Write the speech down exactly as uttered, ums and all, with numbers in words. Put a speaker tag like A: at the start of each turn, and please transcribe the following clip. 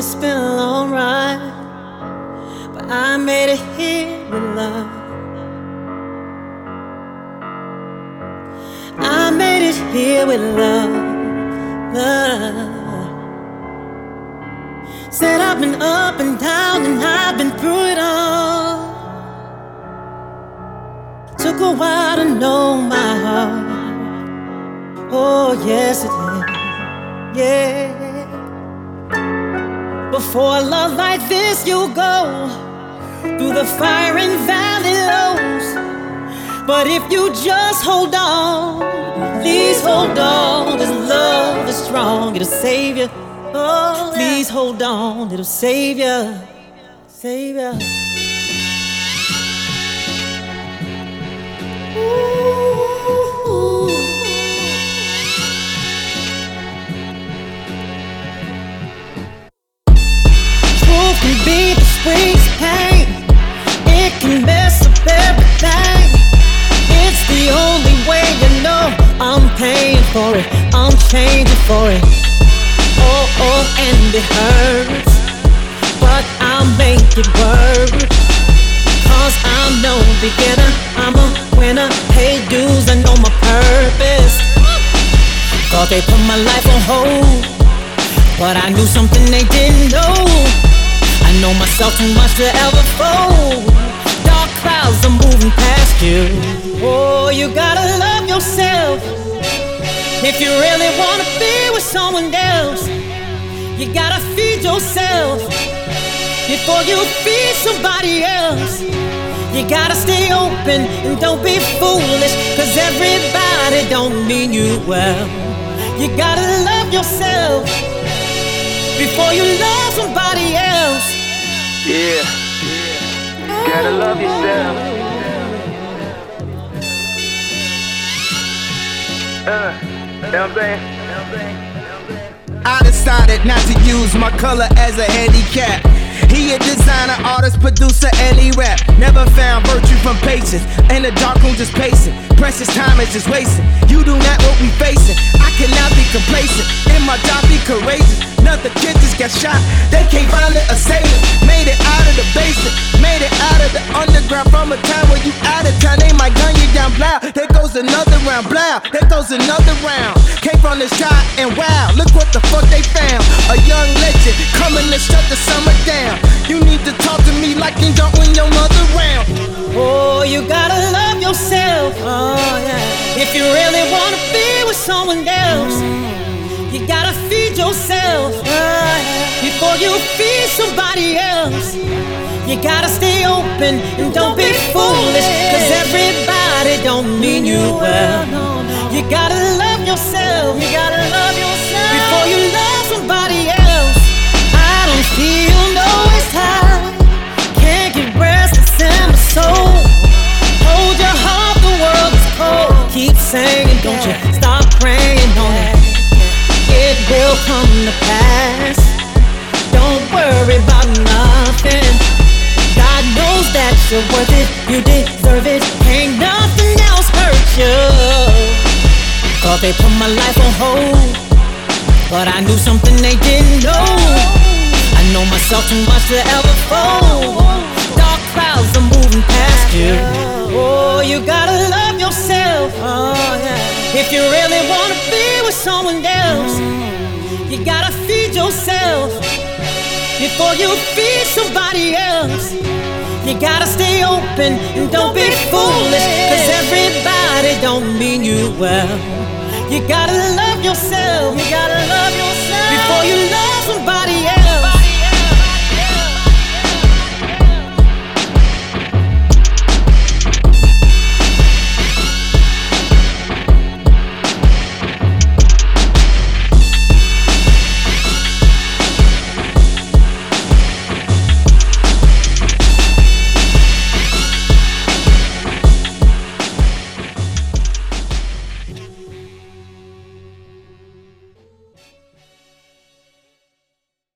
A: it's been a long ride, but I made it here with love. I made it here with love, love. Said I've been up and down and I've been through it all. Took a while to know my heart. Oh yes it did, yeah. Before a love like this you go through the fire and valley lows. But if you just hold on, please hold on, this love is strong, it'll save you. Oh, please hold on, it'll save you, save you. Ooh. Truth can be the spring's pain, it can mess up everything. It's the only way you know I'm paying for it, I'm changing for it. Oh, oh, and it hurts, but I'll make it work. Cause I'm no beginner, I'm a winner. Pay dues, I know my purpose. Thought they put my life on hold, but I knew something they didn't know. I know myself too much to ever fold. Dark clouds are moving past you. Oh, you gotta love yourself. If you really wanna be with someone else, you gotta feed yourself before you feed somebody else. You gotta stay open and don't be foolish, cause everybody don't mean you well. You gotta love yourself before you love somebody else.
B: Yeah, you gotta love yourself. Uh, you know what I'm saying?
C: I decided not to use my color as a handicap. He a designer, artist, producer, and he rap. Never found virtue from patience. In the dark room just pacing. Precious time is just wasting. You do not what we facing. I cannot be complacent. In my job be courageous. Another kid just got shot. They can't find the assailant. Made it out of the basement. Made it out of the underground. From a time where you out of town, they might gun you down. Blow. There goes another round. Blow. There goes another round. Came from the sky and wow, look what the fuck they found. A young legend coming to shut the summer down. You need to talk to me like you don't win your mother round.
A: Oh, you gotta love yourself. Oh yeah. If you really wanna be with someone else, you gotta feed yourself oh, yeah. Before you feed somebody else. You gotta stay open and don't be foolish, cause everybody don't mean you well. You gotta love yourself. You gotta love yourself before you love somebody else. I don't feel no waste time. Can't get restless in my soul. Hold your heart, the world is cold. Keep singing, don't you stop praying on it. It will come to pass. Don't worry about nothing. God knows that you're worth it. You deserve it. Ain't nothing else hurt you. Thought they put my life on hold, but I knew something they didn't know. I know myself too much to ever fold. Dark clouds are moving past you. Oh, you gotta love yourself. Oh yeah. If you really wanna be with someone else, you gotta feed yourself before you feed somebody else. You gotta stay open and don't be foolish, cause everybody don't mean you well. You gotta love yourself. You gotta love yourself before you